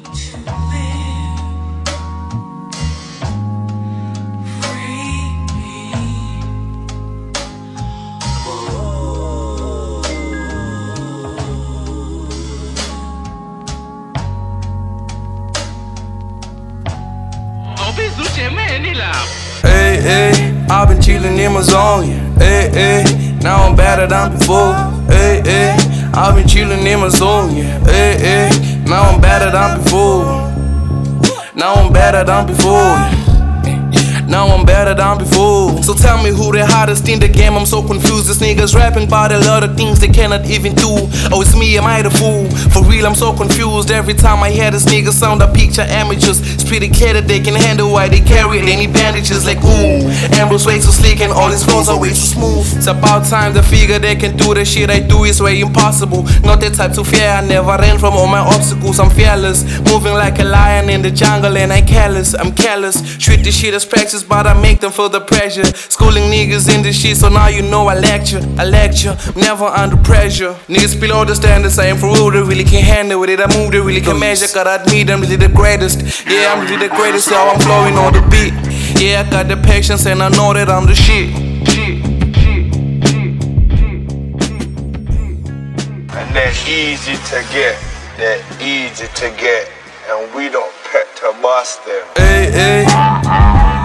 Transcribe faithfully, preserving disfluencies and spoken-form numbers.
Hey, hey, I've been chillin' in my zone, yeah. Hey, hey, now I'm better than before. Hey, hey, I've been chillin' in my zone, yeah. Hey, hey, now I'm better than before. Now I'm better than before. Now I'm better than before. So tell me who the hottest in the game, I'm so confused. These niggas rapping about a lot of things they cannot even do. Oh, it's me, am I the fool? For real, I'm so confused. Every time I hear this nigga sound, I picture amateurs. Spitty kid they can handle why they carry any bandages like ooh. Ambrose way so slick and all his flows are way too smooth. It's about time the figure they can do the shit I do is way impossible. Not the type to fear, I never ran from all my obstacles. I'm fearless, moving like a lion in the jungle and I careless. I'm careless, treat this shit as practice, but I make them feel the pressure. Schooling niggas in this shit, so now you know I lecture. I lecture, never under pressure. Niggas below the standards, I am for real, they really can't handle it. I move, they really can measure. Gotta admit, I'm really the greatest. Yeah, I'm really the greatest, so I'm flowing on the beat. Yeah, I got the patience and I know that I'm the shit. And that easy to get, that easy to get, and we don't pet to bust them. Hey, hey.